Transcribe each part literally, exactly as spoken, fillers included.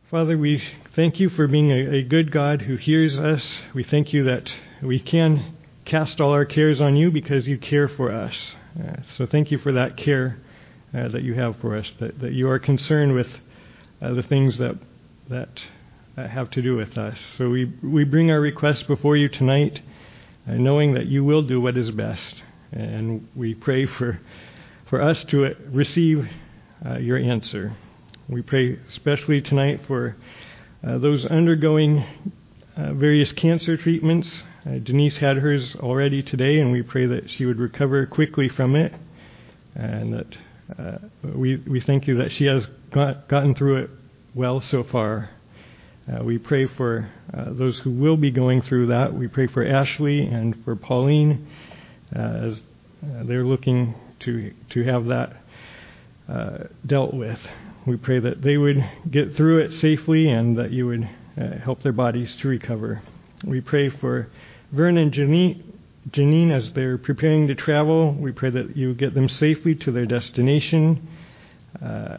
Father, we thank you for being a, a good God who hears us. We thank you that we can cast all our cares on you because you care for us. Uh, so thank you for that care uh, that you have for us, that, that you are concerned with uh, the things that that uh, have to do with us. So we, we bring our requests before you tonight, uh, knowing that you will do what is best. And we pray for, for us to receive uh, your answer. We pray especially tonight for uh, those undergoing uh, various cancer treatments. Uh, Denise had hers already today, and we pray that she would recover quickly from it, and that uh, we we thank you that she has got, gotten through it well so far. Uh, we pray for uh, those who will be going through that. We pray for Ashley and for Pauline uh, as uh, they're looking to to have that uh, dealt with. We pray that they would get through it safely and that you would uh, help their bodies to recover. We pray for Vern and Janine, Janine as they're preparing to travel. We pray that you get them safely to their destination uh,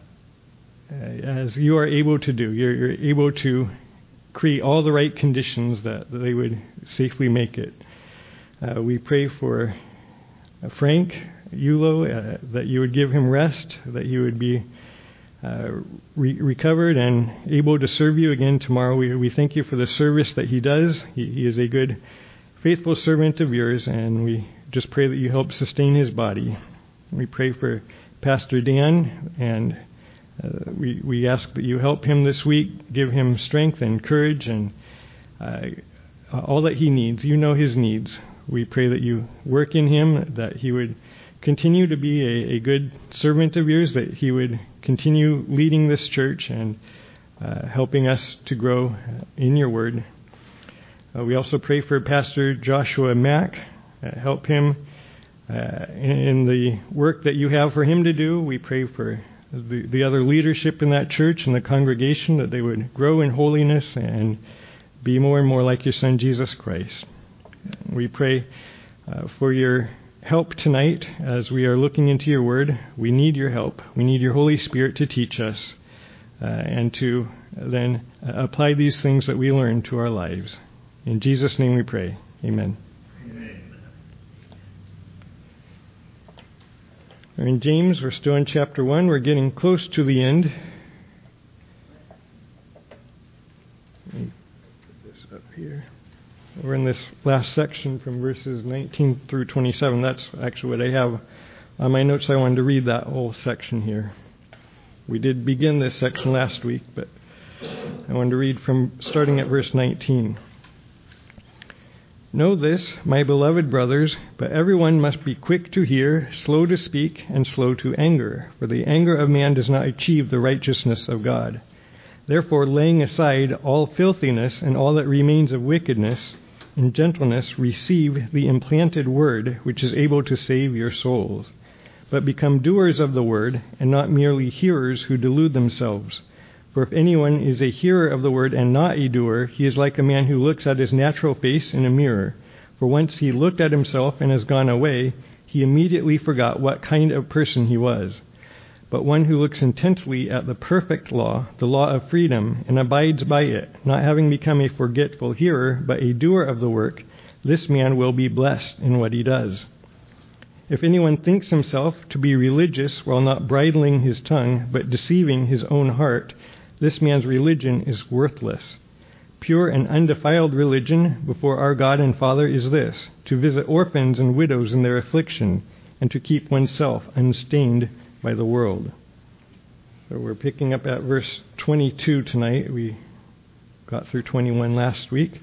as you are able to do. You're, you're able to create all the right conditions that, that they would safely make it. Uh, we pray for Frank Yulo, uh, that you would give him rest, that he would be Uh, re- recovered and able to serve you again tomorrow. We, we thank you for the service that he does. He, he is a good, faithful servant of yours, and we just pray that you help sustain his body. We pray for Pastor Dan, and uh, we, we ask that you help him this week, give him strength and courage and uh, all that he needs. You know his needs. We pray that you work in him, that he would continue to be a, a good servant of yours, that he would continue leading this church and uh, helping us to grow in your word. Uh, we also pray for Pastor Joshua Mack. Uh, help him uh, in, in the work that you have for him to do. We pray for the, the other leadership in that church and the congregation, that they would grow in holiness and be more and more like your Son, Jesus Christ. We pray uh, for your help tonight as we are looking into your word. We need your help. We need your Holy Spirit to teach us uh, and to then uh, apply these things that we learn to our lives. In Jesus' name we pray. Amen. Amen. We're in James. We're still in chapter one. We're getting close to the end. Let me put this up here. We're in this last section from verses nineteen through twenty-seven. That's actually what I have on my notes. I wanted to read that whole section here. We did begin this section last week, but I wanted to read from starting at verse nineteen. Know this, my beloved brothers, but everyone must be quick to hear, slow to speak, and slow to anger, for the anger of man does not achieve the righteousness of God. Therefore, laying aside all filthiness and all that remains of wickedness, in gentleness receive the implanted word, which is able to save your souls. But become doers of the word, and not merely hearers who delude themselves. For if anyone is a hearer of the word and not a doer, he is like a man who looks at his natural face in a mirror. For once he looked at himself and has gone away, he immediately forgot what kind of person he was. But one who looks intently at the perfect law, the law of freedom, and abides by it, not having become a forgetful hearer, but a doer of the work, this man will be blessed in what he does. If anyone thinks himself to be religious while not bridling his tongue, but deceiving his own heart, this man's religion is worthless. Pure and undefiled religion before our God and Father is this, to visit orphans and widows in their affliction, and to keep oneself unstained by the world. So we're picking up at verse twenty-two tonight. We got through twenty-one last week.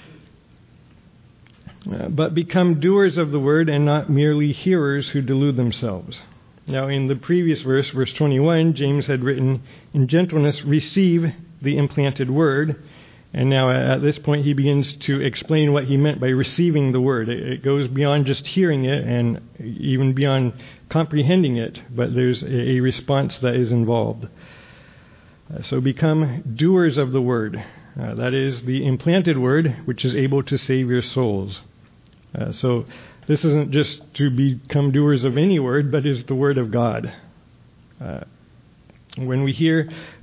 Uh, but become doers of the word and not merely hearers who delude themselves. Now in the previous verse, verse twenty-one, James had written, in gentleness receive the implanted word. And now at this point he begins to explain what he meant by receiving the word. It goes beyond just hearing it and even beyond comprehending it, but there's a response that is involved. Uh, so become doers of the word. Uh, that is the implanted word, which is able to save your souls. Uh, so this isn't just to become doers of any word, but is the word of God. Uh, when we hear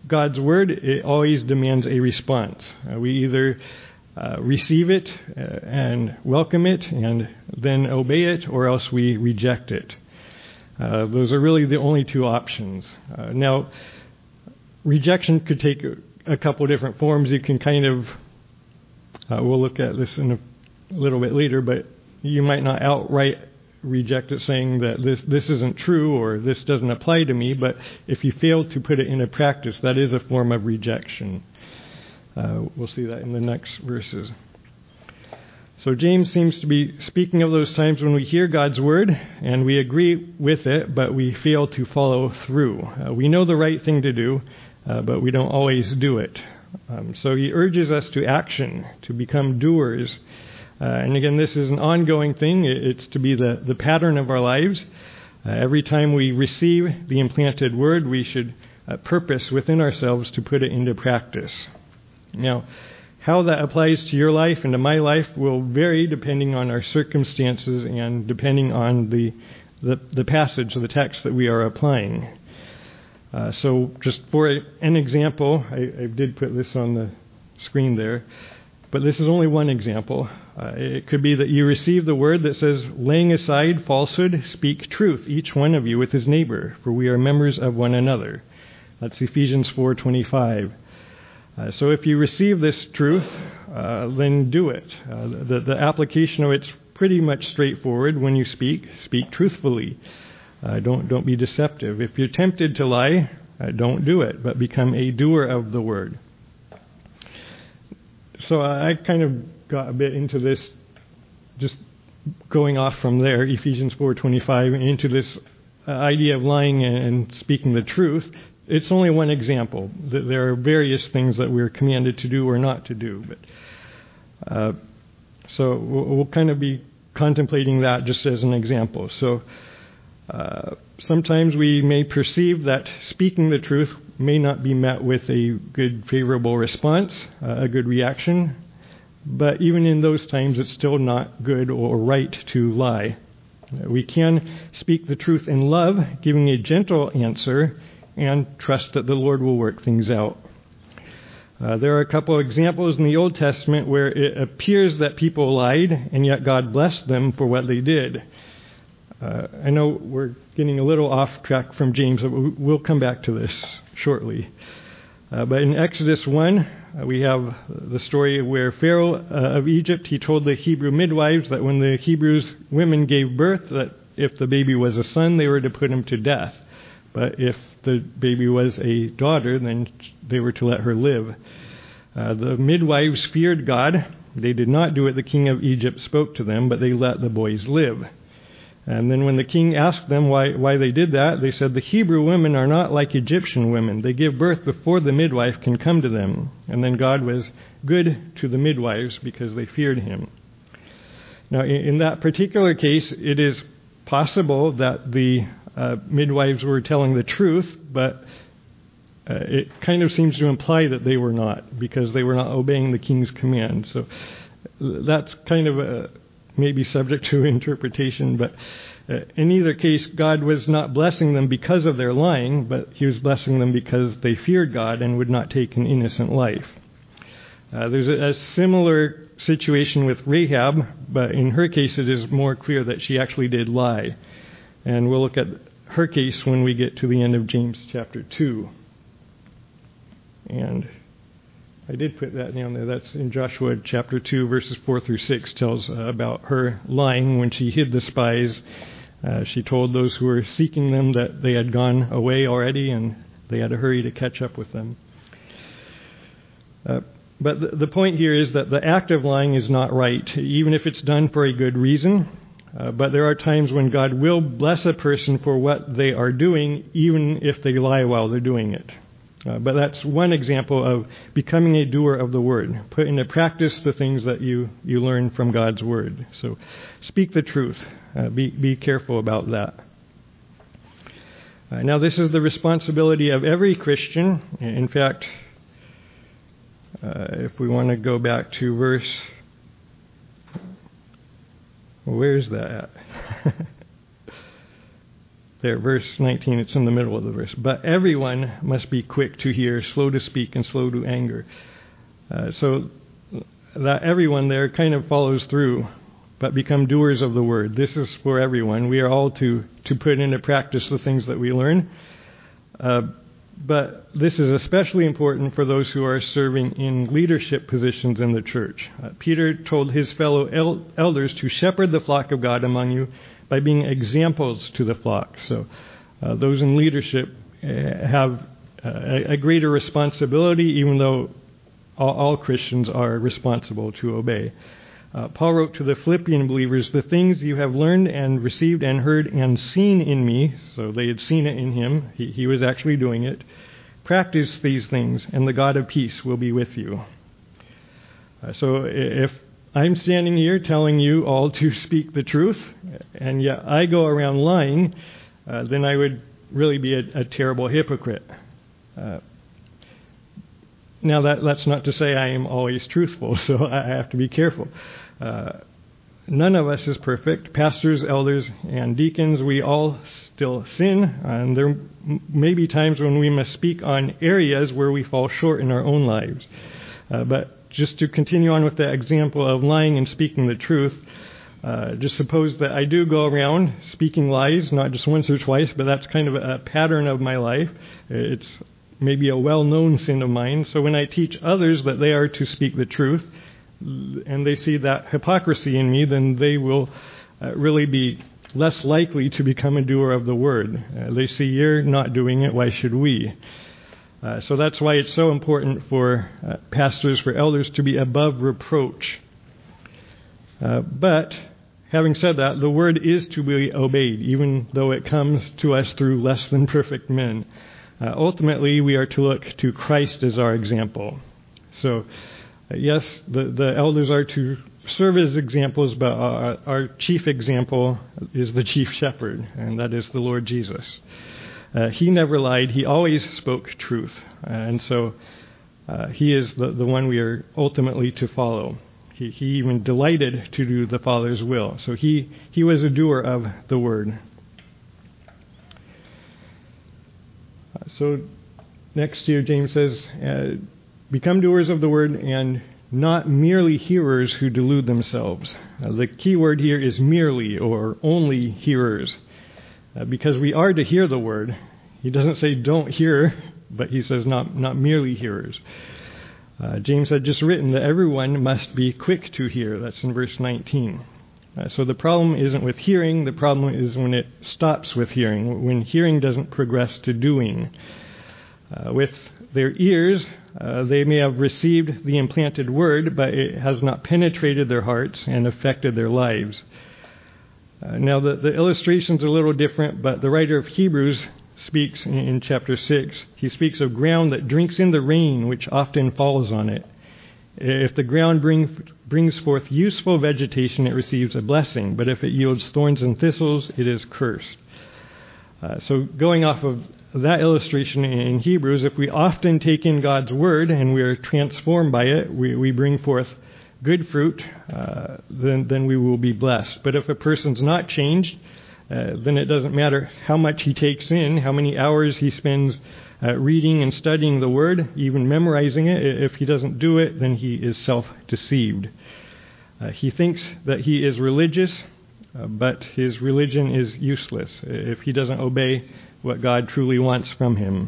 God's word, it always demands a response. Uh, we either uh, receive it uh, and welcome it and then obey it, or else we reject it. Uh, those are really the only two options. Uh, now, rejection could take a, a couple different forms. You can kind of, uh, we'll look at this in a little bit later, but you might not outright reject it saying that this this isn't true or this doesn't apply to me, but if you fail to put it into practice, that is a form of rejection. Uh, we'll see that in the next verses. So James seems to be speaking of those times when we hear God's word and we agree with it, but we fail to follow through. Uh, we know the right thing to do, uh, but we don't always do it. Um, so he urges us to action, to become doers. Uh, and again, this is an ongoing thing. It's to be the, the pattern of our lives. Uh, every time we receive the implanted word, we should uh, purpose within ourselves to put it into practice. Now, how that applies to your life and to my life will vary depending on our circumstances and depending on the the, the passage, the text that we are applying. Uh, so just for a, an example, I, I did put this on the screen there. But this is only one example. Uh, it could be that you receive the word that says, laying aside falsehood, speak truth, each one of you with his neighbor, for we are members of one another. That's Ephesians four twenty-five. Uh, so if you receive this truth, uh, then do it. Uh, the, the application of it's pretty much straightforward. When you speak, speak truthfully. Uh, don't don't be deceptive. If you're tempted to lie, uh, don't do it, but become a doer of the word. So I kind of got a bit into this, just going off from there, Ephesians four twenty-five, into this idea of lying and speaking the truth. It's only one example. There are various things that we're commanded to do or not to do. But uh, so we'll kind of be contemplating that just as an example. So uh, sometimes we may perceive that speaking the truth may not be met with a good, favorable response, uh, a good reaction. But even in those times, it's still not good or right to lie. We can speak the truth in love, giving a gentle answer, and trust that the Lord will work things out. Uh, there are a couple of examples in the Old Testament where it appears that people lied, and yet God blessed them for what they did. Uh, I know we're getting a little off track from James, but we'll come back to this shortly. Uh, but in Exodus one, uh, we have the story where Pharaoh uh, of Egypt, he told the Hebrew midwives that when the Hebrews women gave birth, that if the baby was a son, they were to put him to death. But if the baby was a daughter, then they were to let her live. Uh, the midwives feared God. They did not do what the king of Egypt spoke to them, but they let the boys live. And then when the king asked them why, why they did that, they said, the Hebrew women are not like Egyptian women. They give birth before the midwife can come to them. And then God was good to the midwives because they feared him. Now, in, in that particular case, it is possible that the uh, midwives were telling the truth, but uh, it kind of seems to imply that they were not, because they were not obeying the king's command. So that's kind of a maybe subject to interpretation, but uh, in either case, God was not blessing them because of their lying, but he was blessing them because they feared God and would not take an innocent life. Uh, there's a, a similar situation with Rahab, but in her case it is more clear that she actually did lie. And we'll look at her case when we get to the end of James chapter two. And I did put that down there. That's in Joshua chapter two, verses four through six, tells uh, about her lying when she hid the spies. Uh, she told those who were seeking them that they had gone away already and they had to hurry to catch up with them. Uh, but the, the point here is that the act of lying is not right, even if it's done for a good reason. Uh, but there are times when God will bless a person for what they are doing, even if they lie while they're doing it. Uh, but that's one example of becoming a doer of the word. Put into practice the things that you, you learn from God's word. So speak the truth. Uh, be, be careful about that. Uh, now, this is the responsibility of every Christian. In fact, uh, if we want to go back to verse... Where's that at? there, verse nineteen, it's in the middle of the verse. But everyone must be quick to hear, slow to speak, and slow to anger. Uh, so that everyone there kind of follows through, but become doers of the word. This is for everyone. We are all to, to put into practice the things that we learn. Uh, but this is especially important for those who are serving in leadership positions in the church. Uh, Peter told his fellow el- elders to shepherd the flock of God among you by being examples to the flock. So uh, those in leadership uh, have uh, a, a greater responsibility, even though all, all Christians are responsible to obey. Uh, Paul wrote to the Philippian believers, the things you have learned and received and heard and seen in me, so they had seen it in him, he, he was actually doing it, practice these things, and the God of peace will be with you. Uh, so if I'm standing here telling you all to speak the truth, and yet I go around lying, uh, then I would really be a, a terrible hypocrite. Uh, now, that, that's not to say I am always truthful, so I have to be careful. Uh, none of us is perfect. Pastors, elders, and deacons, we all still sin, and there may be times when we must speak on areas where we fall short in our own lives. Uh, but just to continue on with the example of lying and speaking the truth, uh, just suppose that I do go around speaking lies, not just once or twice, but that's kind of a pattern of my life. It's maybe a well-known sin of mine. So when I teach others that they are to speak the truth, and they see that hypocrisy in me, then they will uh, really be less likely to become a doer of the word. Uh, they see you're not doing it, why should we? Uh, so that's why it's so important for uh, pastors, for elders to be above reproach. Uh, but having said that, the word is to be obeyed, even though it comes to us through less than perfect men. Uh, ultimately, we are to look to Christ as our example. So, uh, yes, the, the elders are to serve as examples, but our, our chief example is the chief shepherd, and that is the Lord Jesus. Uh, he never lied. He always spoke truth. Uh, and so uh, he is the, the one we are ultimately to follow. He, he even delighted to do the Father's will. So he, he was a doer of the word. Uh, so next here, James says, uh, become doers of the word and not merely hearers who delude themselves. Uh, the key word here is merely or only hearers. Uh, because we are to hear the word. He doesn't say don't hear, but he says not, not merely hearers. Uh, James had just written that everyone must be quick to hear. That's in verse nineteen. Uh, so the problem isn't with hearing. The problem is when it stops with hearing, when hearing doesn't progress to doing. Uh, with their ears, uh, they may have received the implanted word, but it has not penetrated their hearts and affected their lives. Uh, now, the, the illustration's a little different, but the writer of Hebrews speaks in, in chapter six. He speaks of ground that drinks in the rain, which often falls on it. If the ground bring, brings forth useful vegetation, it receives a blessing. But if it yields thorns and thistles, it is cursed. Uh, so going off of that illustration in Hebrews, if we often take in God's word and we are transformed by it, we, we bring forth good fruit, uh, then then we will be blessed. But if a person's not changed, uh, then it doesn't matter how much he takes in, how many hours he spends uh, reading and studying the word, even memorizing it. If he doesn't do it, then he is self-deceived. Uh, he thinks that he is religious, uh, but his religion is useless if he doesn't obey what God truly wants from him.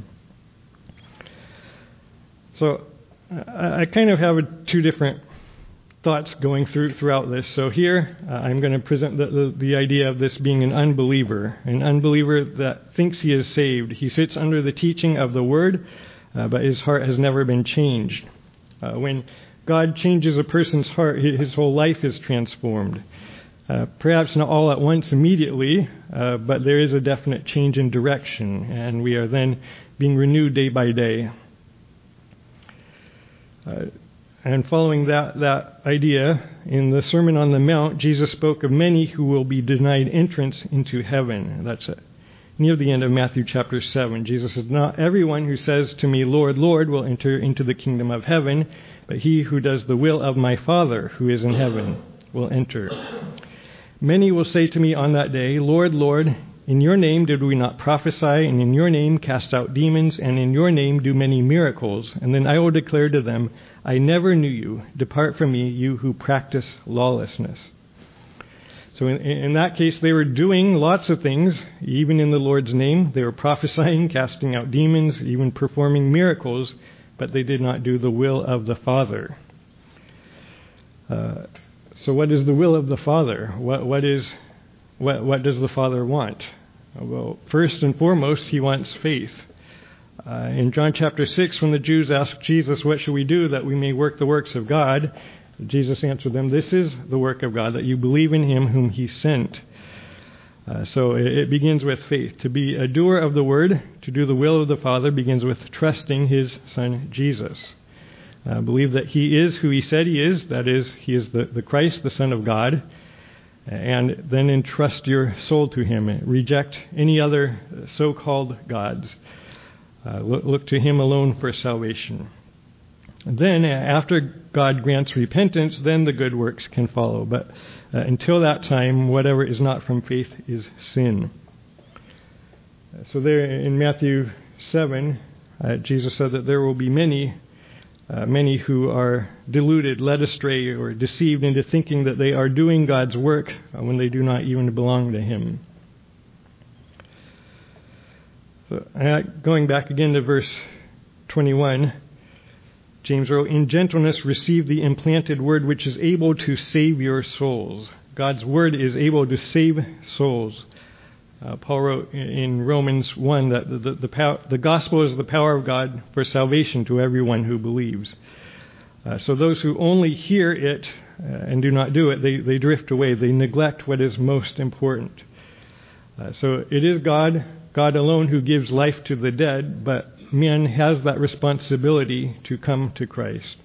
So I, I kind of have a, two different thoughts going through throughout this. So here uh, I'm going to present the, the, the idea of this being an unbeliever, an unbeliever that thinks he is saved. He sits under the teaching of the word, uh, but his heart has never been changed. Uh, when God changes a person's heart, his whole life is transformed. Uh, perhaps not all at once immediately, uh, but there is a definite change in direction, and we are then being renewed day by day. Uh, And following that, that idea, in the Sermon on the Mount, Jesus spoke of many who will be denied entrance into heaven. That's it. Near the end of Matthew chapter seven. Jesus said, not everyone who says to me, Lord, Lord, will enter into the kingdom of heaven, but he who does the will of my Father who is in heaven will enter. Many will say to me on that day, Lord, Lord, in your name did we not prophesy, and in your name cast out demons, and in your name do many miracles? And then I will declare to them, I never knew you. Depart from me, you who practice lawlessness. So in, in that case, they were doing lots of things, even in the Lord's name. They were prophesying, casting out demons, even performing miracles, but they did not do the will of the Father. Uh, so what is the will of the Father? What, what is, what, what does the Father want? Well, first and foremost, he wants faith. Uh, in John chapter six, when the Jews asked Jesus, what shall we do that we may work the works of God? Jesus answered them, this is the work of God, that you believe in him whom he sent. Uh, so it, it begins with faith. To be a doer of the word, to do the will of the Father, begins with trusting his Son Jesus. Uh, believe that he is who he said he is, that is, he is the, the Christ, the Son of God, and then entrust your soul to him. Reject any other so-called gods. Uh, look, look to him alone for salvation. Then, after God grants repentance, then the good works can follow. But uh, until that time, whatever is not from faith is sin. So there in Matthew seven, uh, Jesus said that there will be many, uh, many who are deluded, led astray, or deceived into thinking that they are doing God's work uh, when they do not even belong to him. So, uh, going back again to verse twenty-one, James wrote, in gentleness receive the implanted word which is able to save your souls. God's word is able to save souls. Uh, Paul wrote in Romans one that the, the, the, pow- the gospel is the power of God for salvation to everyone who believes. Uh, so those who only hear it uh, and do not do it, they, they drift away. They neglect what is most important. Uh, so it is God, God alone who gives life to the dead, but man has that responsibility to come to Christ.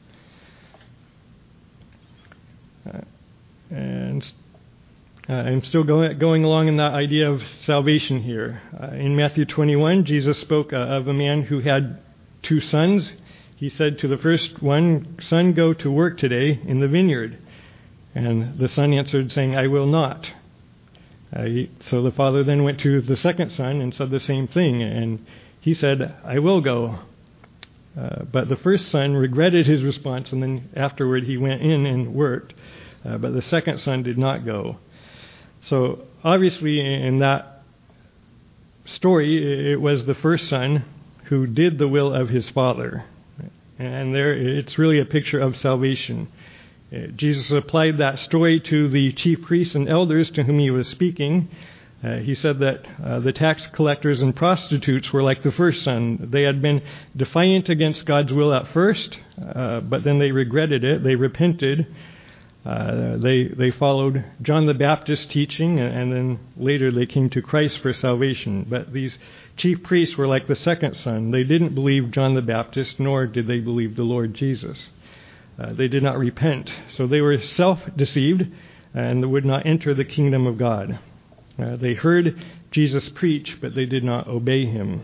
Uh, and uh, I'm still going, going along in that idea of salvation here. Uh, in Matthew twenty-one, Jesus spoke uh, of a man who had two sons. He said to the first one, son, go to work today in the vineyard. And the son answered, saying, I will not. Uh, he, so the father then went to the second son and said the same thing. And he said, I will go. Uh, but the first son regretted his response, and then afterward he went in and worked. Uh, but the second son did not go. So obviously in that story, it was the first son who did the will of his father. And there, it's really a picture of salvation. Uh, Jesus applied that story to the chief priests and elders to whom he was speaking. Uh, he said that uh, the tax collectors and prostitutes were like the first son. They had been defiant against God's will at first, uh, but then they regretted it. They repented. Uh, they they followed John the Baptist's teaching, and then later they came to Christ for salvation. But these chief priests were like the second son. They didn't believe John the Baptist, nor did they believe the Lord Jesus. Uh, they did not repent. So they were self-deceived and would not enter the kingdom of God. Uh, they heard Jesus preach, but they did not obey him.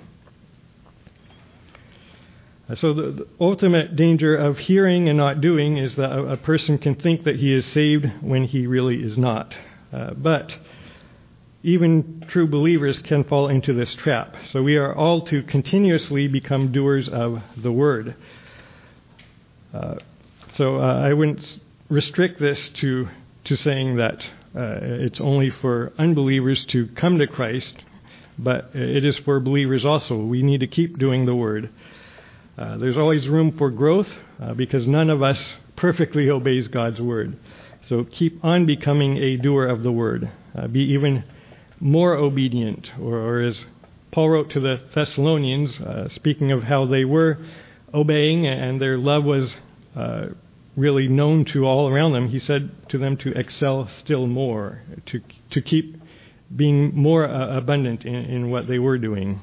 Uh, so the, the ultimate danger of hearing and not doing is that a, a person can think that he is saved when he really is not. Uh, but even true believers can fall into this trap. So we are all to continuously become doers of the word. Uh, so uh, I wouldn't restrict this to to saying that Uh, it's only for unbelievers to come to Christ, but it is for believers also. We need to keep doing the word. Uh, there's always room for growth uh, because none of us perfectly obeys God's word. So keep on becoming a doer of the word. Uh, be even more obedient, or, or as Paul wrote to the Thessalonians, uh, speaking of how they were obeying and their love was uh, really known to all around them, he said to them to excel still more, to to keep being more uh, abundant in, in what they were doing.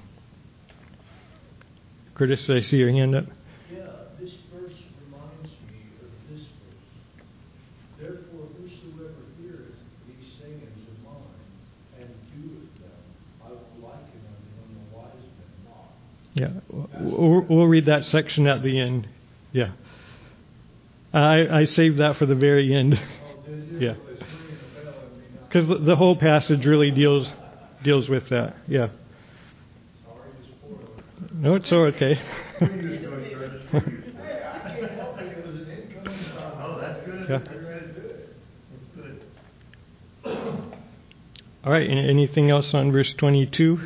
Curtis, I see your hand up. Yeah, this verse reminds me of this verse. Therefore, whosoever heareth these sayings of mine and doeth them, I will liken unto him a wise man not. Yeah, we'll, we'll read that section at the end. Yeah. I, I saved that for the very end. Oh, did you? Yeah. Because the, the whole passage really deals deals with that. Yeah. Sorry to spoil it. No, it's all okay. Hey, I can't help it. It was an incoming thought. Oh, that's good. Yeah. That's good. That's good. All right, and anything else on verse twenty-two?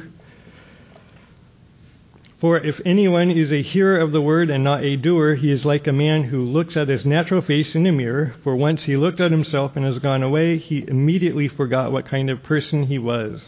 For if anyone is a hearer of the word and not a doer, he is like a man who looks at his natural face in a mirror. For once he looked at himself and has gone away, he immediately forgot what kind of person he was.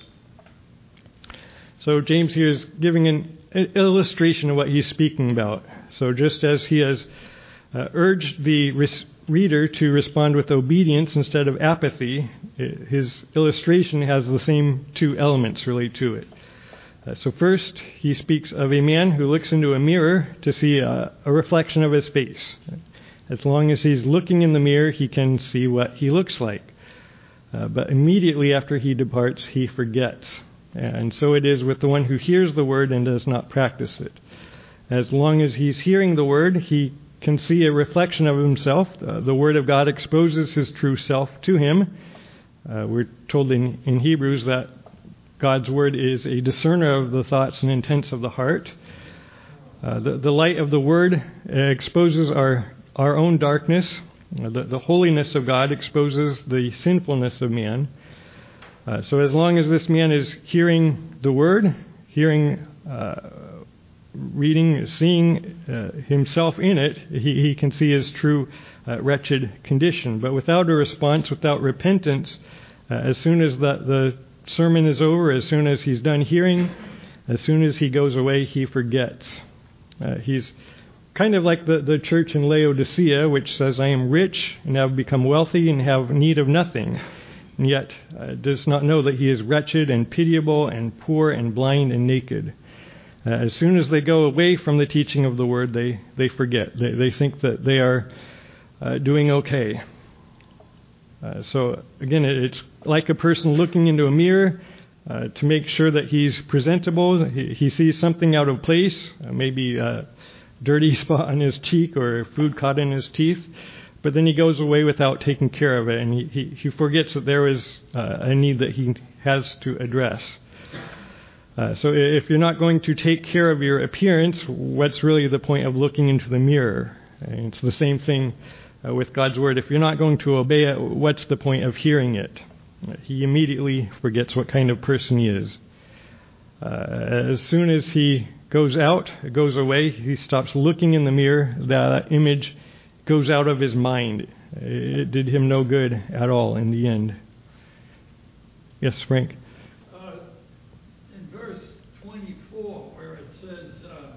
So James here is giving an illustration of what he's speaking about. So just as he has uh, urged the res- reader to respond with obedience instead of apathy, his illustration has the same two elements really to it. Uh, so first, he speaks of a man who looks into a mirror to see a, a reflection of his face. As long as he's looking in the mirror, he can see what he looks like. Uh, but immediately after he departs, he forgets. And so it is with the one who hears the word and does not practice it. As long as he's hearing the word, he can see a reflection of himself. Uh, the word of God exposes his true self to him. Uh, we're told in, in Hebrews that God's word is a discerner of the thoughts and intents of the heart. Uh, the, the light of the word exposes our, our own darkness. Uh, the, the holiness of God exposes the sinfulness of man. Uh, so as long as this man is hearing the word, hearing, uh, reading, seeing uh, himself in it, he, he can see his true uh, wretched condition. But without a response, without repentance, uh, as soon as the, the sermon is over, as soon as he's done hearing, as soon as he goes away, he forgets. Uh, he's kind of like the, the church in Laodicea, which says, I am rich and have become wealthy and have need of nothing, and yet uh, does not know that he is wretched and pitiable and poor and blind and naked. Uh, as soon as they go away from the teaching of the word, they, they forget. They, they think that they are uh, doing okay. Uh, so again, it's like a person looking into a mirror uh, to make sure that he's presentable. He, he sees something out of place, uh, maybe a dirty spot on his cheek or food caught in his teeth, but then he goes away without taking care of it, and he, he, he forgets that there is uh, a need that he has to address. Uh, so if you're not going to take care of your appearance, what's really the point of looking into the mirror? And it's the same thing Uh, with God's word. If you're not going to obey it, what's the point of hearing it? He immediately forgets what kind of person he is. Uh, as soon as he goes out, goes away, he stops looking in the mirror, that image goes out of his mind. It did him no good at all in the end. Yes, Frank? Uh, in verse twenty-four, where it says, uh,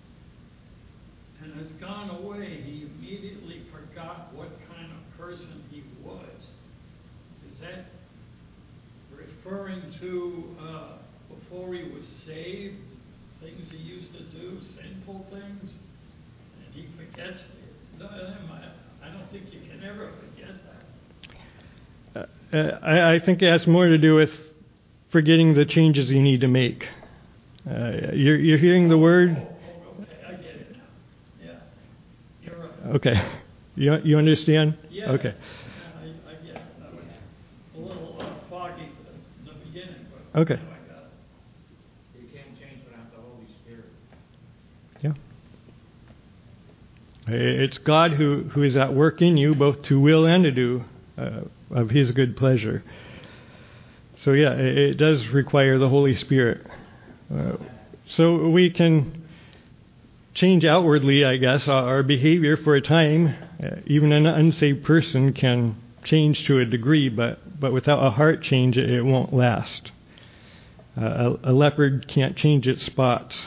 and has gone away, he immediately forgot what kind of person he was. Is that referring to uh, before he was saved, things he used to do, sinful things, and he forgets them? I don't think you can ever forget that. Uh, I, I think it has more to do with forgetting the changes you need to make. Uh, you're, you're hearing the word. Oh, okay, I get it now. Yeah, you're right. Okay. You you understand? Yeah. Okay. I, I get it. That was a little uh, foggy in the beginning, but Okay. now I got it. You can't change without the Holy Spirit. Yeah. It's God who, who is at work in you, both to will and to do uh, of His good pleasure. So yeah, it, it does require the Holy Spirit. Uh, so we can change outwardly, I guess, our, our behavior for a time. Uh, even an unsaved person can change to a degree, but, but without a heart change, it, it won't last. Uh, a, a leopard can't change its spots.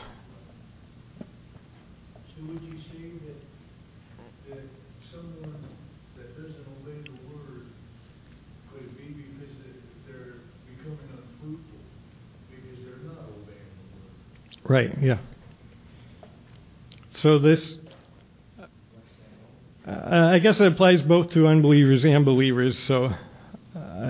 So would you say that, that someone that doesn't obey the word, could it be because they're becoming unfruitful, because they're not obeying the word? Right, yeah. So this, uh, I guess it applies both to unbelievers and believers. So uh,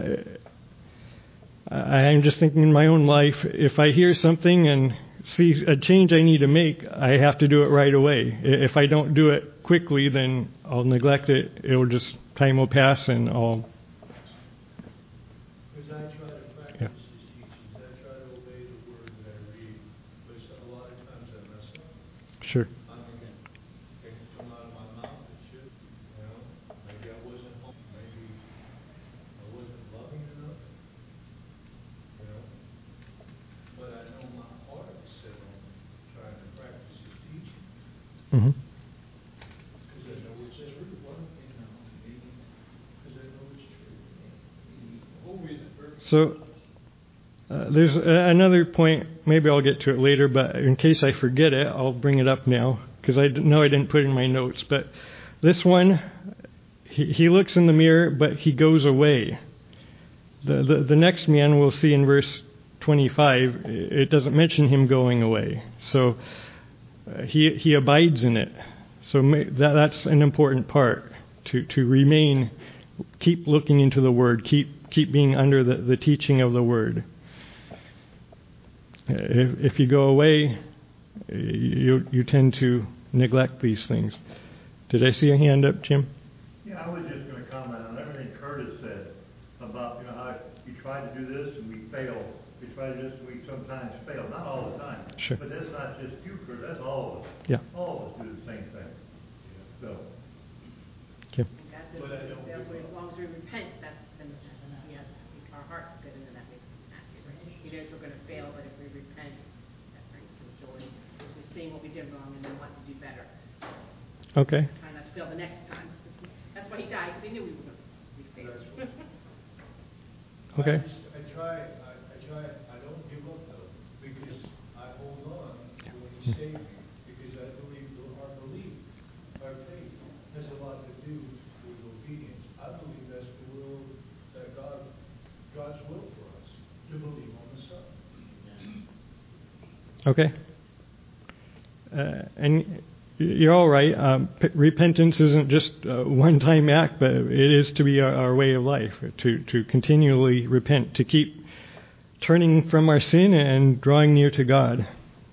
I'm just thinking in my own life, if I hear something and see a change I need to make, I have to do it right away. If I don't do it quickly, then I'll neglect it. It'll just, time will pass and I'll... Because I try to practice Yeah. his teachings, I try to So uh, there's a- another point. Maybe I'll get to it later, but in case I forget it, I'll bring it up now because I d- know I didn't put it in my notes. But this one, he, he looks in the mirror, but he goes away. The, the the next man we'll see in verse twenty-five, it doesn't mention him going away. So uh, he he abides in it. So ma- that that's an important part, to to remain, keep looking into the Word, keep keep being under the, the teaching of the Word. Uh, If, if you go away, you you tend to neglect these things. Did I see a hand up, Jim? Yeah, I was just going to comment on everything Curtis said about, you know, how we try to do this and we fail. We try to do this and we sometimes fail. Not all the time. Sure. But that's not just you, Curtis. That's all of us. Yeah. All of us do the same thing. So. Okay. That's it. But I don't That's give what- up. as long as we repent, that's, then, yeah, our heart's good, and then that makes us happy, right? He knows we're gonna fail, but if we repent, that brings him joy. Because we're seeing what we did wrong and then want to do better. Okay. Try not to fail the next time. That's why he died, because he knew we were gonna, we failed. That's right. Okay. I just, I try, I, I try, I don't give up though, because I hold on to when he saved me, because I believe that our belief, our faith, has a lot to do with obedience. I believe that's the will, that God, God's will for us, to believe on the Son. Okay. Uh, and you're all right. Um, p- repentance isn't just a one-time act, but it is to be our, our way of life, to, to continually repent, to keep turning from our sin and drawing near to God.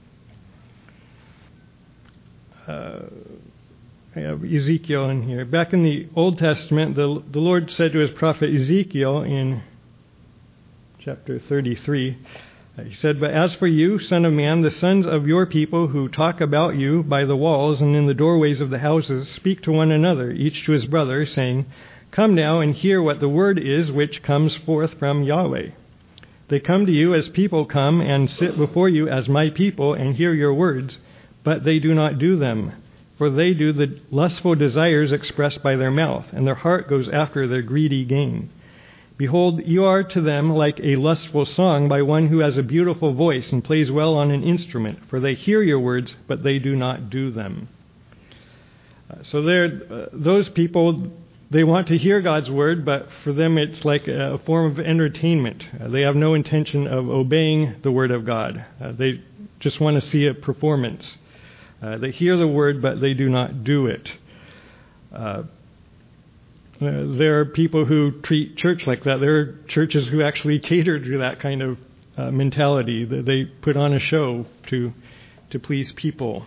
Uh, I have Ezekiel in here. Back in the Old Testament, the, the Lord said to his prophet Ezekiel in chapter thirty-three, uh, he said, "But as for you, son of man, the sons of your people who talk about you by the walls and in the doorways of the houses speak to one another, each to his brother, saying, 'Come now and hear what the word is which comes forth from Yahweh.' They come to you as people come and sit before you as my people and hear your words, but they do not do them. For they do the lustful desires expressed by their mouth, and their heart goes after their greedy gain. Behold, you are to them like a lustful song by one who has a beautiful voice and plays well on an instrument, for they hear your words, but they do not do them." Uh, so they're, uh, those people, they want to hear God's word, but for them it's like a form of entertainment. Uh, they have no intention of obeying the word of God. Uh, they just want to see a performance. Uh, they hear the word, but they do not do it. Uh, Uh, there are people who treat church like that. There are churches who actually cater to that kind of uh, mentality. That they put on a show to to please people.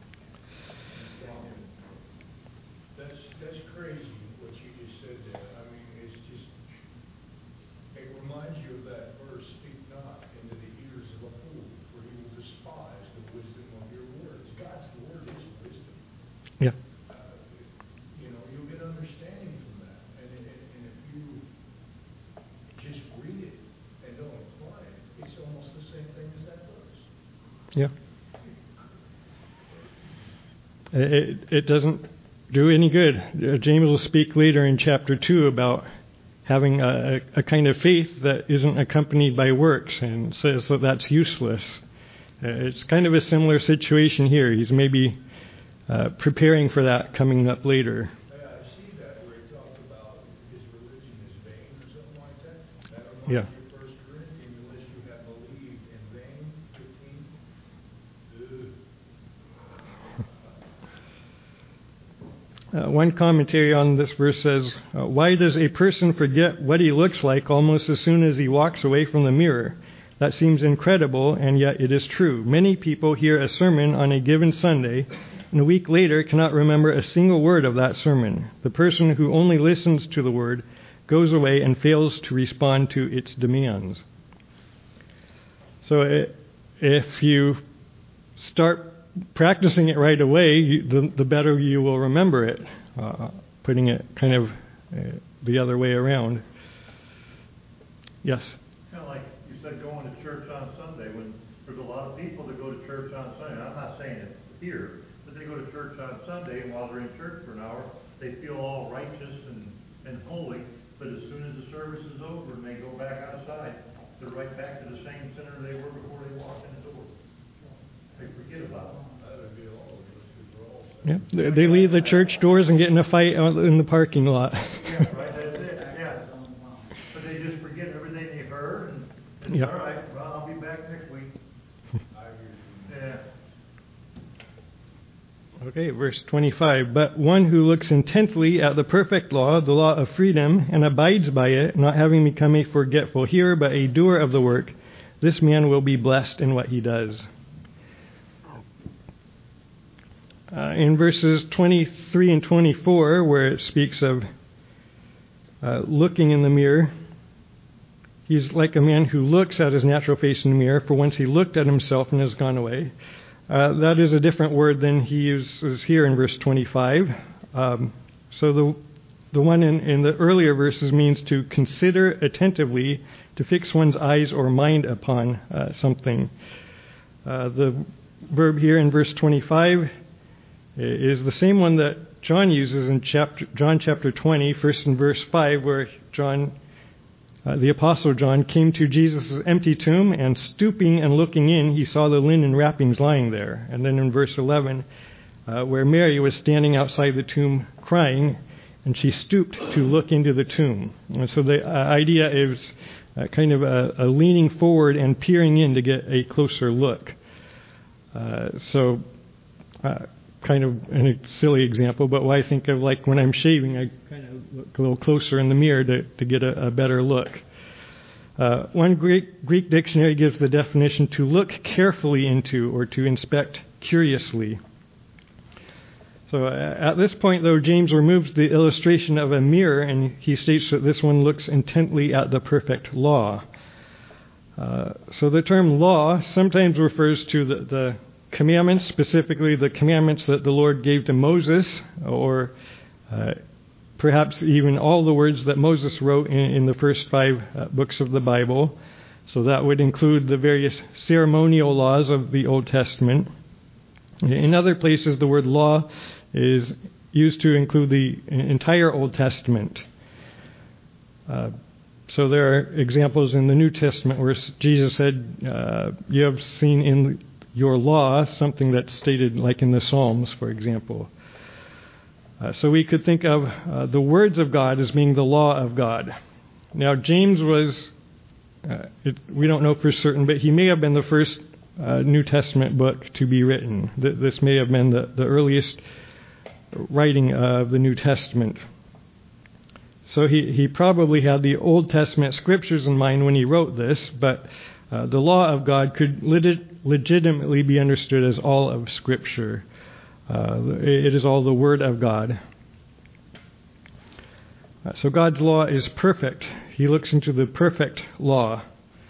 That's, that's crazy what you just said there. I mean, it's just, it reminds you of that verse, "Speak not into the ears of a fool, for he will despise the wisdom of your words." God's word is wisdom. Yeah. Uh, you know, you'll get understanding from that. And, and, and if you just read it and don't apply it, it's almost the same thing as that verse. Yeah. It, it doesn't do any good. Uh, James will speak later in chapter two about having a, a kind of faith that isn't accompanied by works, and says that that's useless. Uh, it's kind of a similar situation here. He's maybe uh, preparing for that coming up later. Yeah, I see that where he talked about his religion is vain or something like that. That reminds Yeah. me of First Corinthians, unless you have believed in vain, fifteen. Ugh. Uh, one commentary on this verse says, uh, "Why does a person forget what he looks like almost as soon as he walks away from the mirror? That seems incredible, and yet it is true. Many people hear a sermon on a given Sunday, and a week later cannot remember a single word of that sermon. The person who only listens to the word goes away and fails to respond to its demands." So it, if you start practicing it right away, you, the, the better you will remember it. Uh, putting it kind of uh, the other way around. Yes? Kind of like you said, going to church on Sunday, when there's a lot of people that go to church on Sunday. I'm not saying it here, but they go to church on Sunday, and while they're in church for an hour, they feel all righteous and, and holy, But as soon as the service is over and they go back outside, they're right back to the same center they were before they walked in the door. They forget about them. That'd be all of us, 'cause we're all saved. Yeah, they, they leave the church doors and get in a fight out in the parking lot. Yeah, right, that's it, yeah. But they just forget everything they heard, and it's Yep. all right, well, I'll be back next week. I agree. Yeah. Okay, verse twenty-five. But one who looks intently at the perfect law, the law of freedom, and abides by it, not having become a forgetful hearer, but a doer of the work, this man will be blessed in what he does. Uh, in verses twenty-three and twenty-four, where it speaks of uh, looking in the mirror, he's like a man who looks at his natural face in the mirror, for once he looked at himself and has gone away. Uh, that is a different word than he uses here in verse twenty-five. Um, so the the one in, in the earlier verses means to consider attentively, to fix one's eyes or mind upon uh, something. Uh, the verb here in verse twenty-five is the same one that John uses in chapter John chapter twenty, first in verse five, where John, uh, the Apostle John, came to Jesus' empty tomb, and stooping and looking in, he saw the linen wrappings lying there. And then in verse eleven, uh, where Mary was standing outside the tomb crying, and she stooped to look into the tomb. And so the uh, idea is uh, kind of a, a leaning forward and peering in to get a closer look. Uh, so, uh, kind of a silly example, but what I think of, like when I'm shaving, I kind of look a little closer in the mirror to, to get a, a better look. Uh, one Greek, Greek dictionary gives the definition to look carefully into or to inspect curiously. So uh, at this point, though, James removes the illustration of a mirror, and he states that this one looks intently at the perfect law. Uh, so the term law sometimes refers to the, the commandments, specifically the commandments that the Lord gave to Moses, or uh, perhaps even all the words that Moses wrote in, in the first five uh, books of the Bible. So that would include the various ceremonial laws of the Old Testament. In other places, the word law is used to include the entire Old Testament. Uh, so there are examples in the New Testament where Jesus said, uh, you have seen in your law something that's stated like in the Psalms, for example. Uh, so we could think of uh, the words of God as being the law of God. Now, James was, uh, it, we don't know for certain, but he may have been the first uh, New Testament book to be written. Th- this may have been the, the earliest writing of the New Testament. So he, he probably had the Old Testament scriptures in mind when he wrote this, but uh, the law of God could lit- legitimately be understood as all of Scripture. Uh, it is all the Word of God. Uh, so God's law is perfect. He looks into the perfect law.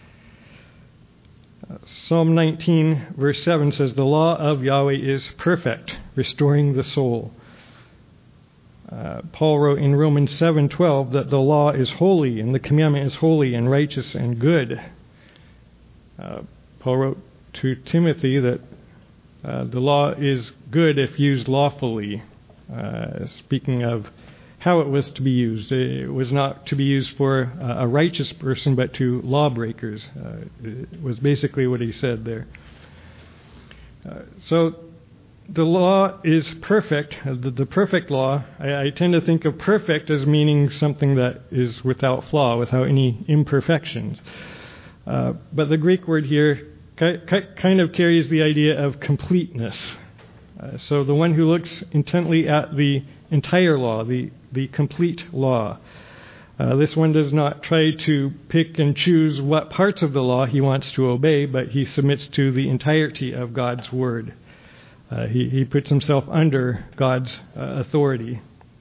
Uh, Psalm nineteen, verse seven says, the law of Yahweh is perfect, restoring the soul. Uh, Paul wrote in Romans seven twelve that the law is holy, and the commandment is holy and righteous and good. Uh, Paul wrote to Timothy that uh, the law is good if used lawfully, uh, speaking of how it was to be used. It was not to be used for a righteous person, but to lawbreakers. Uh, it was basically what he said there. Uh, so the law is perfect, the, the perfect law. I, I tend to think of perfect as meaning something that is without flaw, without any imperfections. Uh, but the Greek word here ki- ki- kind of carries the idea of completeness. Uh, so the one who looks intently at the entire law, the, the complete law. Uh, this one does not try to pick and choose what parts of the law he wants to obey, but he submits to the entirety of God's word. Uh, he, he puts himself under God's uh, authority.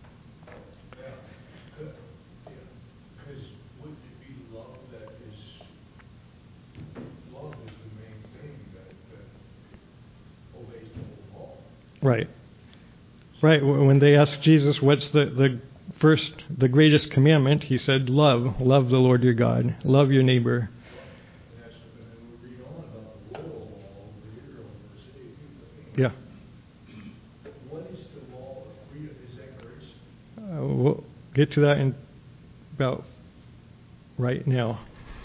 Because wouldn't it be love that is, love is the main thing that, that obeys the whole law? Right. Right. When they asked Jesus, what's the, the first, the greatest commandment, he said, love. Love the Lord your God. Love your neighbor. And that's, and then we read on about the royal law over here on verse eight. Yeah. What is the law of freedom? Is that grace? Uh, we'll get to that in about right now.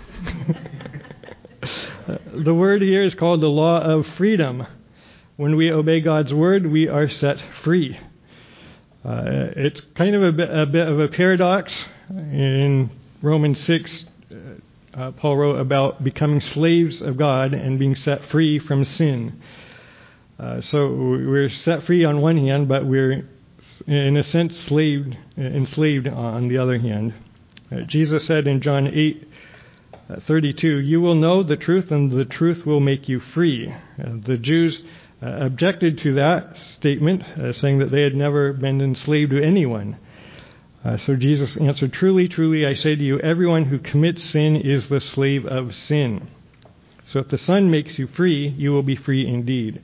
The word here is called the law of freedom. When we obey God's word, we are set free. Uh, it's kind of a bit, a bit of a paradox. In Romans six, uh, Paul wrote about becoming slaves of God and being set free from sin. Uh, so we're set free on one hand, but we're, in a sense, slaved, enslaved on the other hand. Uh, Jesus said in John eight thirty-two, "You will know the truth, and the truth will make you free." Uh, the Jews uh, objected to that statement, uh, saying that they had never been enslaved to anyone. Uh, so Jesus answered, "Truly, truly, I say to you, everyone who commits sin is the slave of sin. So if the Son makes you free, you will be free indeed."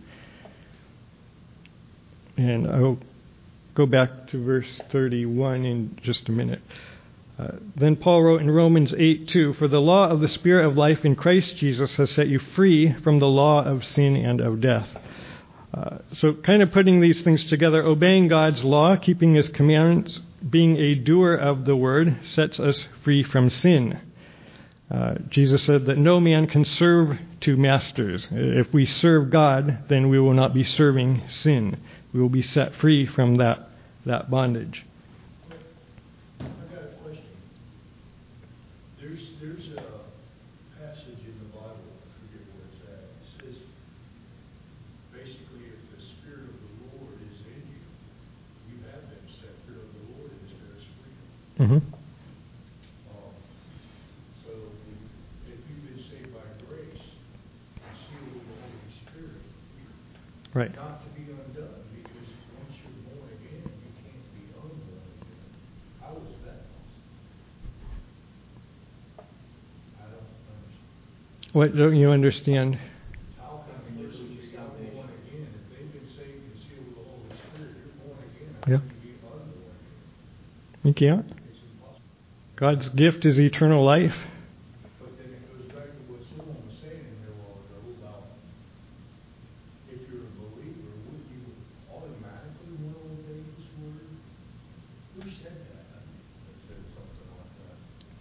And I'll go back to verse thirty-one in just a minute. Uh, then Paul wrote in Romans eight two, "For the law of the Spirit of life in Christ Jesus has set you free from the law of sin and of death." Uh, so kind of putting these things together, obeying God's law, keeping His commandments, being a doer of the word, sets us free from sin. Uh, Jesus said that no man can serve two masters. If we serve God, then we will not be serving sin. We will be set free from that, that bondage. I got a question. There's there's a passage in the Bible, I forget where it's at. It says basically if the Spirit of the Lord is in you, you have been set free. Of the Lord is there's freedom. Mm-hmm. Um, so if you've been saved by grace and sealed with the Holy Spirit, Right. not to be undone, because once you're born again, you can't be unborn again. How is that possible? I don't understand. What don't you understand? How can a person be born again? If they've been saved and sealed with the Holy Spirit, you're born again. How Yeah. can you be unborn again? You can't. It's impossible. God's gift is eternal life. But then it goes back to what someone was saying in there a while ago about if you're a believer, would you automatically want to obey His word? Who said that? That said something like that.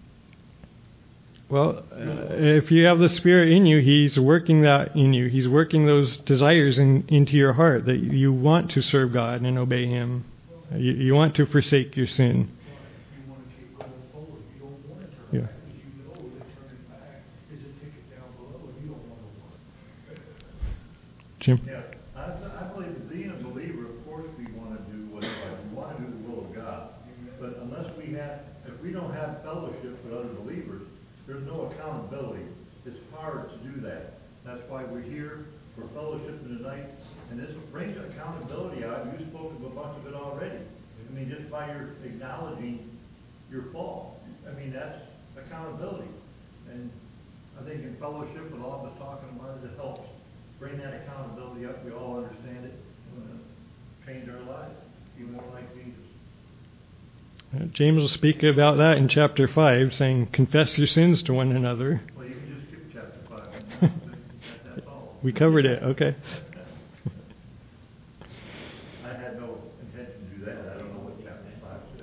Well, uh, if you have the Spirit in you, He's working that in you. He's working those desires in, into your heart that you want to serve God and obey Him. You, you want to forsake your sin. You want to keep going forward. You don't want to turn Yeah. back because you know that turning back is a ticket down below and you don't want to work. Jim? Yeah, I, I believe being a believer, of course, we want to do what's right. We want to do the will of God. But unless we have, if we don't have fellowship with other believers, there's no accountability. It's hard to do that. That's why we're here for fellowship tonight. And this brings accountability out. You spoke of a bunch of it already. I mean, just by your acknowledging your fault. I mean, that's accountability. And I think in fellowship, with all of us talking about it, it helps bring that accountability up. We all understand it. And uh, change our lives. Be more like Jesus. Uh, James will speak about that in chapter five, saying, "Confess your sins to one another." Well, you can just skip chapter five. That's all. We covered it, okay. I had no intention to do that. I don't know what chapter five says.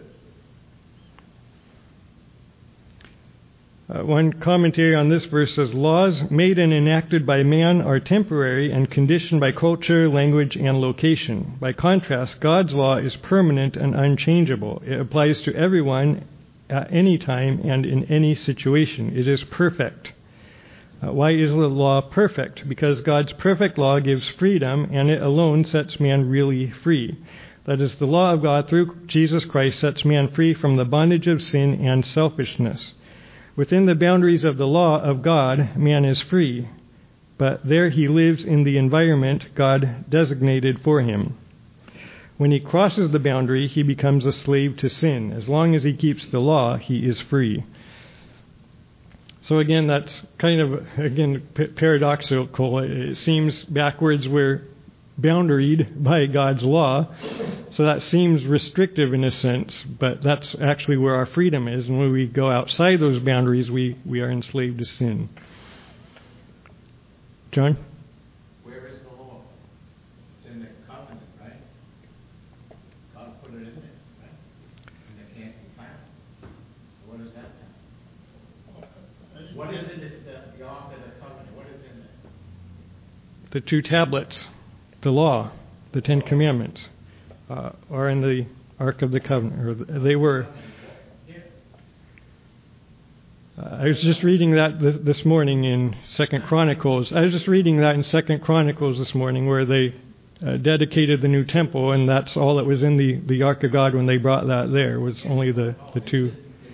Uh, one commentary on this verse says, "Laws made and enacted by man are temporary and conditioned by culture, language, and location. By contrast, God's law is permanent and unchangeable. It applies to everyone at any time and in any situation. It is perfect." Uh, why is the law perfect? Because God's perfect law gives freedom, and it alone sets man really free. That is, the law of God through Jesus Christ sets man free from the bondage of sin and selfishness. Within the boundaries of the law of God, man is free, but there he lives in the environment God designated for him. When he crosses the boundary, he becomes a slave to sin. As long as he keeps the law, he is free. So again, that's kind of, again, p- paradoxical. It seems backwards we're boundaried by God's law, so that seems restrictive in a sense, but that's actually where our freedom is. And when we go outside those boundaries, we, we are enslaved to sin. John? Where is the law? It's in the covenant, right? God put it in there, right? And it can't be found. So what is that? the two tablets, the law, the Ten Commandments, uh, are in the Ark of the Covenant, or they were. Uh, I was just reading that this, this morning in Second Chronicles. I was just reading that in Second Chronicles this morning, where they uh, dedicated the new temple, and that's all that was in the, the Ark of God when they brought that there, was only the, the two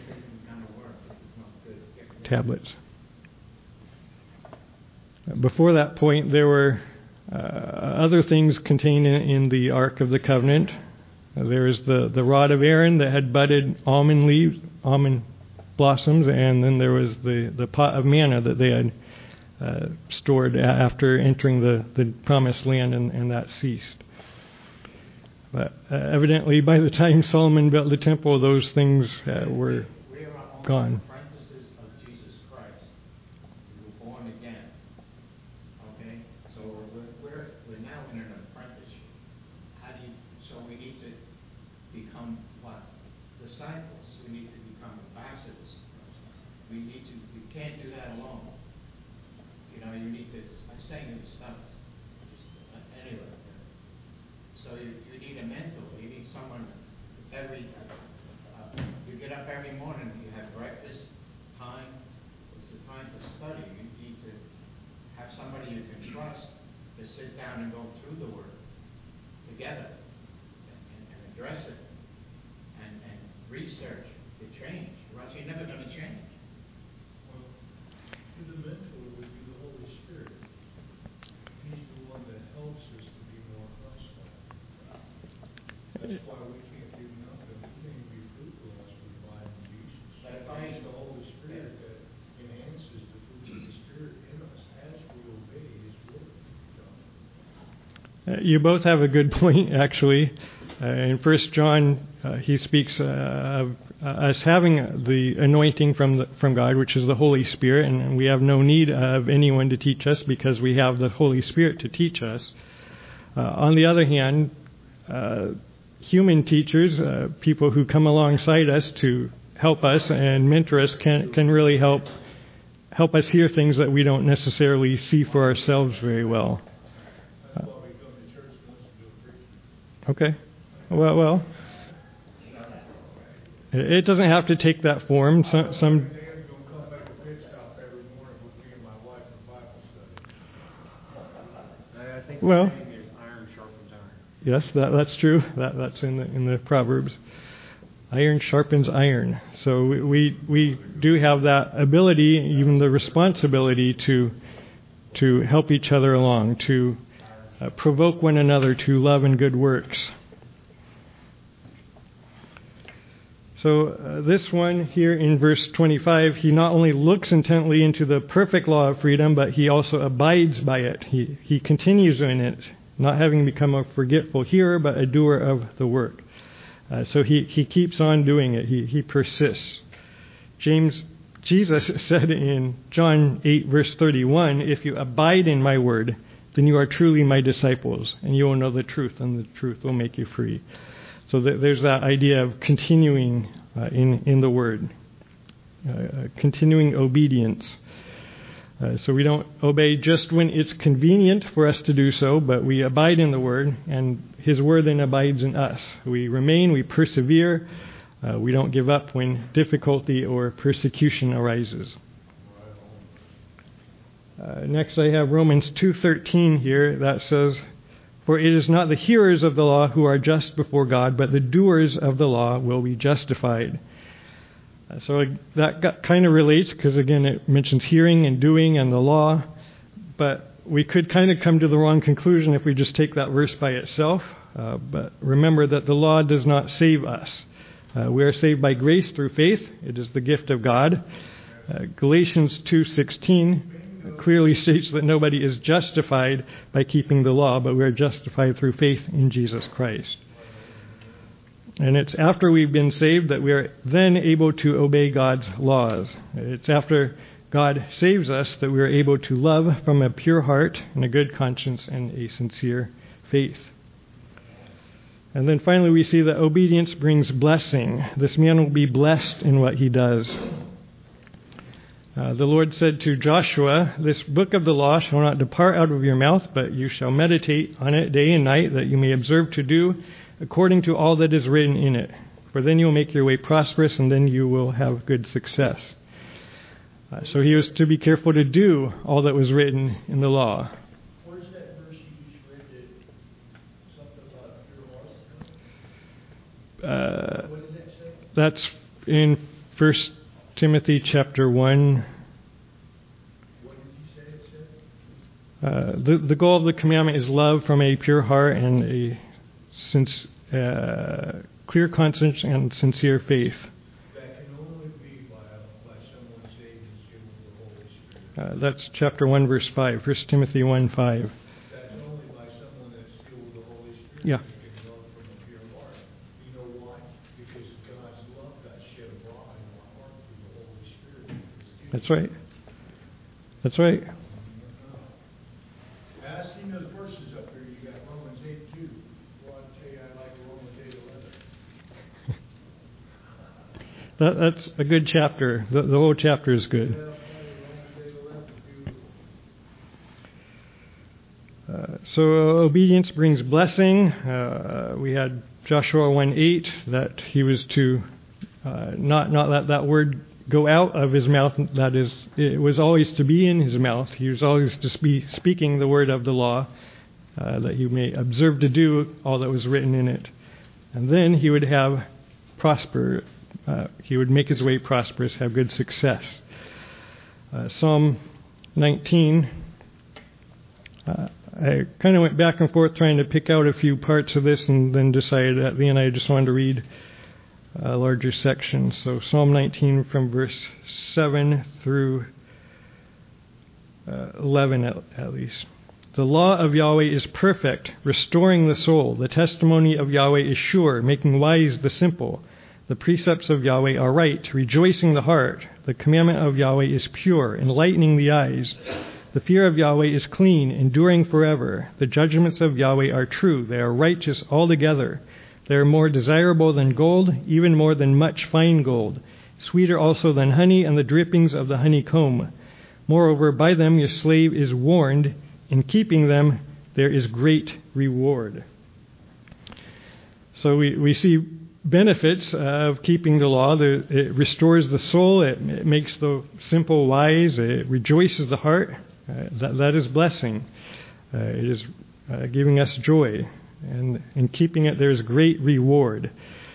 tablets. Before that point, there were uh, other things contained in, in the Ark of the Covenant. Uh, there is the, the rod of Aaron that had budded almond leaves, almond blossoms, and then there was the, the pot of manna that they had uh, stored after entering the, the promised land, and, and that ceased. But uh, evidently, by the time Solomon built the temple, those things uh, were gone. Apprentices of Jesus Christ, we were born again. Okay, so we're, we're we're now in an apprenticeship. How do you? So we need to become what? Disciples. We need to become ambassadors. We need to. We can't do that alone. You know, you need to. I'm saying it stuff. Just uh, anyway. So you, you need a mentor. You need someone every. Uh, you get up every morning. You have breakfast time. It's a time to study. You need to have somebody you can trust to sit down and go through the Word together and, and, and address it and, and research to change. Or else you're never going to change. Well, the mentor would be the Holy Spirit. He's the one that helps us to be more Christ-like. That's why we can't do nothing. We can't be fruitful unless we abide in Jesus. But if I- It's the Holy Spirit that enhances the fruits of the Spirit in us as we obey His word. Uh, You both have a good point, actually. Uh, in First John, uh, he speaks uh, of uh, us having the anointing from the, from God, which is the Holy Spirit, and we have no need of anyone to teach us because we have the Holy Spirit to teach us. Uh, on the other hand, uh, human teachers, uh, people who come alongside us to help us and mentor us, can can really help help us hear things that we don't necessarily see for ourselves very well. That's why we come to church and listen to a preacher. Okay. Well, well, it doesn't have to take that form. Some, some Dan's gonna come back to pit stop every morning with me and my wife for Bible study. I think Well- the saying is iron sharpens iron. yes, that that's true. That that's in the in the Proverbs. Iron sharpens iron. So we we, we do have that ability, even the responsibility to to help each other along, to uh, provoke one another to love and good works. So uh, this one here in verse twenty-five, he not only looks intently into the perfect law of freedom, but he also abides by it. He he continues in it, not having become a forgetful hearer, but a doer of the work. Uh, so he, he keeps on doing it. He he persists. James Jesus said in John eight verse thirty-one, "If you abide in my word, then you are truly my disciples, and you will know the truth, and the truth will make you free." So th- there's that idea of continuing uh, in in the word, uh, continuing obedience. Uh, so we don't obey just when it's convenient for us to do so, but we abide in the word, and His word then abides in us. We remain, we persevere, uh, we don't give up when difficulty or persecution arises. Uh, next, I have Romans two thirteen here that says, "For it is not the hearers of the law who are just before God, but the doers of the law will be justified." Uh, so that kind of relates because, again, it mentions hearing and doing and the law. But we could kind of come to the wrong conclusion if we just take that verse by itself. Uh, but remember that the law does not save us. Uh, we are saved by grace through faith. It is the gift of God. Uh, Galatians two sixteen clearly states that nobody is justified by keeping the law, but we are justified through faith in Jesus Christ. And it's after we've been saved that we are then able to obey God's laws. It's after God saves us that we are able to love from a pure heart and a good conscience and a sincere faith. And then finally we see that obedience brings blessing. This man will be blessed in what he does. Uh, the Lord said to Joshua, "This book of the law shall not depart out of your mouth, but you shall meditate on it day and night, that you may observe to do according to all that is written in it. For then you will make your way prosperous, and then you will have good success." Uh, so he was to be careful to do all that was written in the law. Where's that verse you just read that something about pure heart? Uh, What did that say? that's in First Timothy chapter one. What did you say it said? Uh, the, the goal of the commandment is love from a pure heart and a since, uh, clear conscience and sincere faith. That can only be by, by someone saved and filled with the Holy Spirit. Uh, that's chapter one, verse five. First Timothy one, five. That's only by someone that's filled with the Holy Spirit. Yeah. That can love from a pure heart. You know why? Because God's love got shed abroad in our heart through the Holy Spirit. That's right. That's right. And I seen those verses up there. You got Romans eight two. Well, I'll tell you, I like Romans eight eleven. That, that's a good chapter. The, the whole chapter is good. Yeah, Romans eight eleven is beautiful. Uh, so uh, obedience brings blessing. Uh, we had Joshua one eight, that he was to uh, not not let that word go out of his mouth. That is, it was always to be in his mouth. He was always to be speaking the word of the law, uh, that he may observe to do all that was written in it. And then he would have prosper. Uh, he would make his way prosperous, have good success. Uh, Psalm nineteen. Uh, I kind of went back and forth trying to pick out a few parts of this, and then decided at the end I just wanted to read a larger section. So Psalm nineteen from verse seven through uh, eleven at, at least. The law of Yahweh is perfect, restoring the soul. The testimony of Yahweh is sure, making wise the simple. The precepts of Yahweh are right, rejoicing the heart. The commandment of Yahweh is pure, enlightening the eyes. The fear of Yahweh is clean, enduring forever. The judgments of Yahweh are true. They are righteous altogether. They are more desirable than gold, even more than much fine gold. Sweeter also than honey and the drippings of the honeycomb. Moreover, by them your slave is warned. In keeping them, there is great reward. So we, we see benefits of keeping the law. It restores the soul. It, it makes the simple wise. It rejoices the heart. Uh, that, that is blessing. Uh, it is uh, giving us joy. And in keeping it, there is great reward.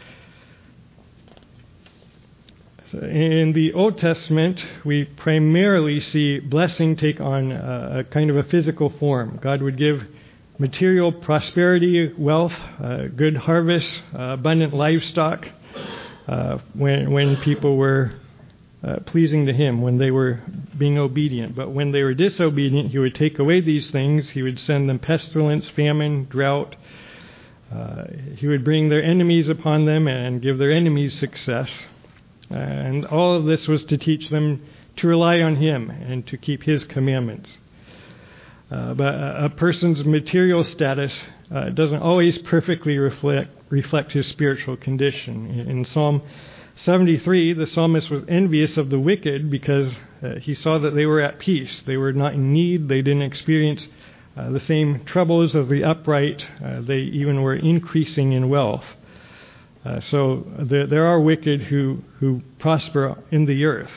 So in the Old Testament, we primarily see blessing take on a, a kind of a physical form. God would give material prosperity, wealth, uh, good harvest, uh, abundant livestock uh, when when people were uh, pleasing to Him, when they were being obedient. But when they were disobedient, He would take away these things. He would send them pestilence, famine, drought. Uh, he would bring their enemies upon them and give their enemies success. And all of this was to teach them to rely on Him and to keep His commandments. Uh, but a, a person's material status uh, doesn't always perfectly reflect reflect his spiritual condition. In, in Psalm seventy-three, the psalmist was envious of the wicked because uh, he saw that they were at peace. They were not in need. They didn't experience uh, the same troubles of the upright. Uh, they even were increasing in wealth. Uh, so there, there are wicked who, who prosper in the earth.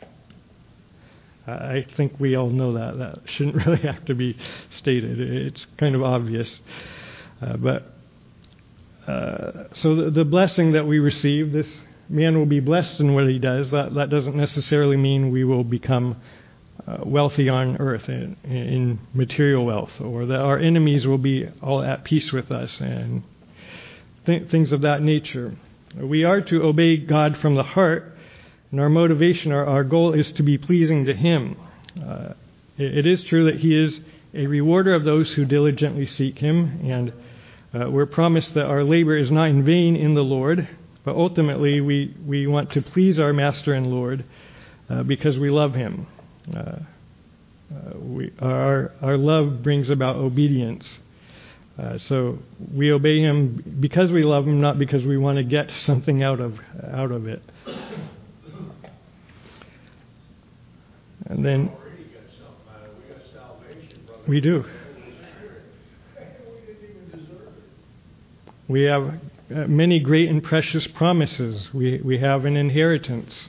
I think we all know that. That shouldn't really have to be stated. It's kind of obvious. Uh, but uh, so the, the blessing that we receive, this man will be blessed in what he does. That that doesn't necessarily mean we will become uh, wealthy on earth in, in material wealth, or that our enemies will be all at peace with us and th- things of that nature. We are to obey God from the heart. And our motivation, our, our goal is to be pleasing to Him. Uh, it, it is true that He is a rewarder of those who diligently seek Him, and uh, we're promised that our labor is not in vain in the Lord, but ultimately we, we want to please our Master and Lord uh, because we love Him. Uh, uh, we, our, our love brings about obedience. Uh, so we obey Him because we love Him, not because we want to get something out of out of it. And then Already got something out of it. We got salvation, brother. we do. We didn't even deserve it. We have uh, many great and precious promises. We we have an inheritance.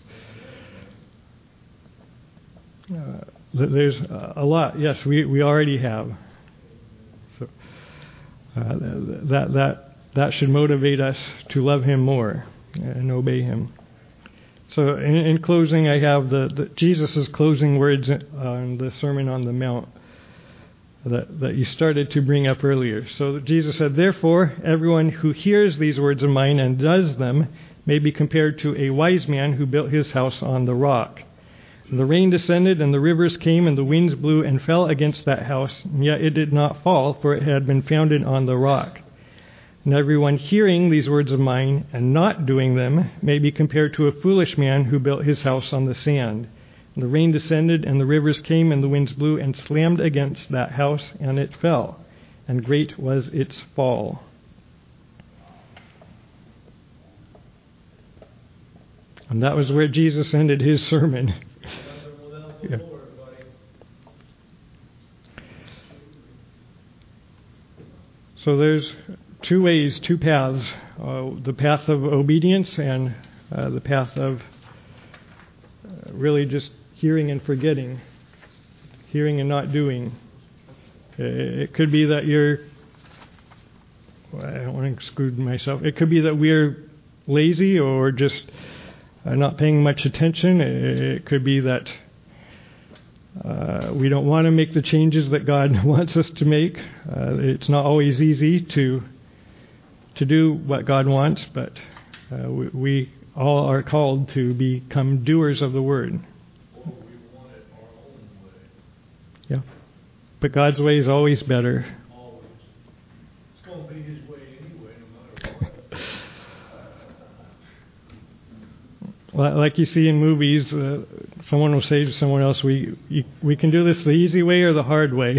Uh, there's a lot. Yes, we, we already have. So uh, that that that should motivate us to love Him more and obey Him. So in, in closing, I have the, the Jesus' closing words on the Sermon on the Mount that, that you started to bring up earlier. So Jesus said, "Therefore, everyone who hears these words of mine and does them may be compared to a wise man who built his house on the rock. And the rain descended, and the rivers came, and the winds blew and fell against that house, and yet it did not fall, for it had been founded on the rock. And everyone hearing these words of mine and not doing them may be compared to a foolish man who built his house on the sand. And the rain descended, and the rivers came, and the winds blew and slammed against that house, and it fell. And great was its fall." And that was where Jesus ended his sermon. Nothing without the Yeah. Lord, buddy. So there's two ways, two paths, uh, the path of obedience and uh, the path of uh, really just hearing and forgetting, hearing and not doing. It could be that you're, well, I don't want to exclude myself, it could be that we're lazy or just uh, not paying much attention. It could be that Uh, we don't want to make the changes that God wants us to make. Uh, it's not always easy to to do what God wants, but uh, we, we all are called to become doers of the Word. Or we want it our own way. Yeah, but God's way is always better. Always. It's going to be His way anyway, no matter what. Li- Like you see in movies, uh, someone will say to someone else, "We you, we can do this the easy way or the hard way."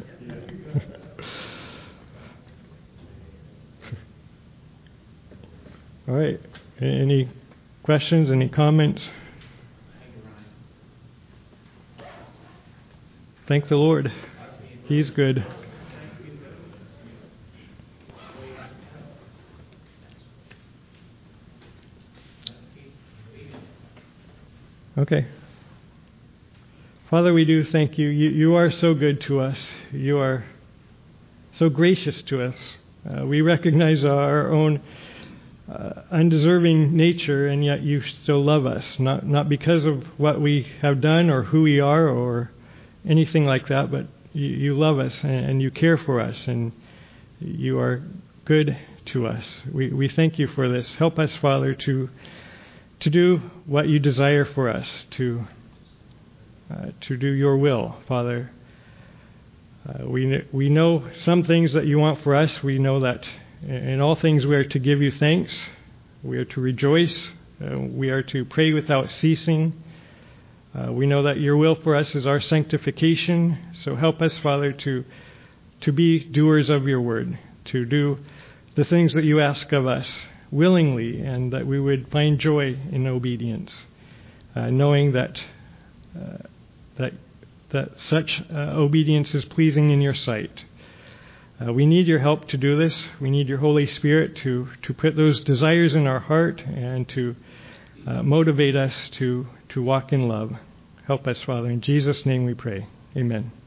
All right. A- Any questions? Any comments? Thank you, Ryan. Thank the Lord. He's good. Okay. Father, we do thank you. You, you are so good to us. You are so gracious to us. Uh, we recognize our own uh, undeserving nature, and yet you still love us. Not not because of what we have done or who we are or anything like that, but you, you love us and, and you care for us, and you are good to us. We we thank you for this. Help us, Father, to to do what you desire for us, to uh, to do your will, Father. Uh, we we know some things that you want for us. We know that in all things we are to give you thanks. We are to rejoice. Uh, we are to pray without ceasing. Uh, we know that your will for us is our sanctification. So help us, Father, to to be doers of your word, to do the things that you ask of us willingly, and that we would find joy in obedience, uh, knowing that uh, that that such uh, obedience is pleasing in your sight. Uh, we need your help to do this. We need your Holy Spirit to to put those desires in our heart and to uh, motivate us to to walk in love. Help us, Father. In Jesus' name we pray. Amen.